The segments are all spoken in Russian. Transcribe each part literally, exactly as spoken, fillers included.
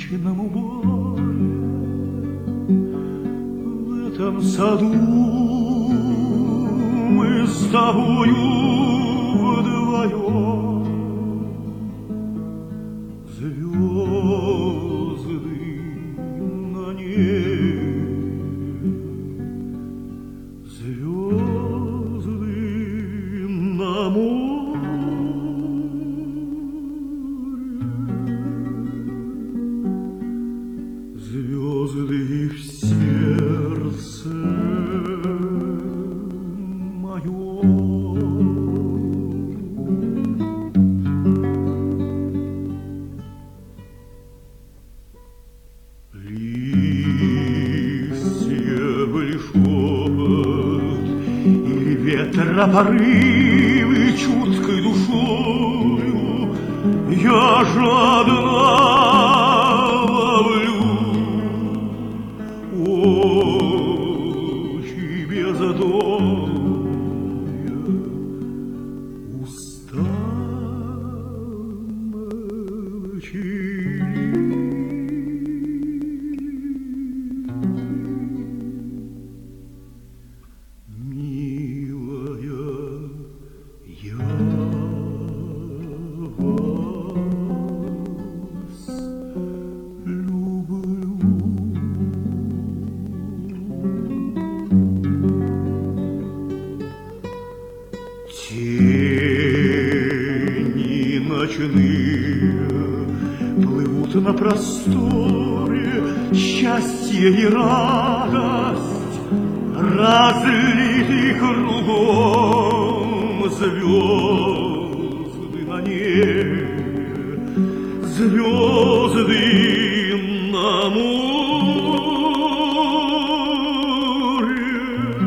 вечном уборе в этом саду мы с тобою вдвоем. Звезды на небе, звезды на море, звезды в сердце моем. Листья шепот или ветра порывы чуткой душою я жадно ловлю. Очи бездонные, уста молчаливы. Тени ночные плывут на просторе, счастье и радость разлиты кругом. Звезды на небе, звезды на море,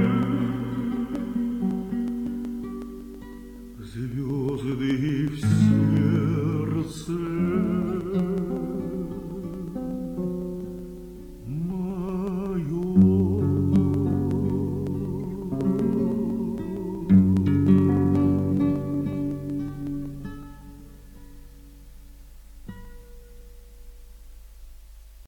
звезды все.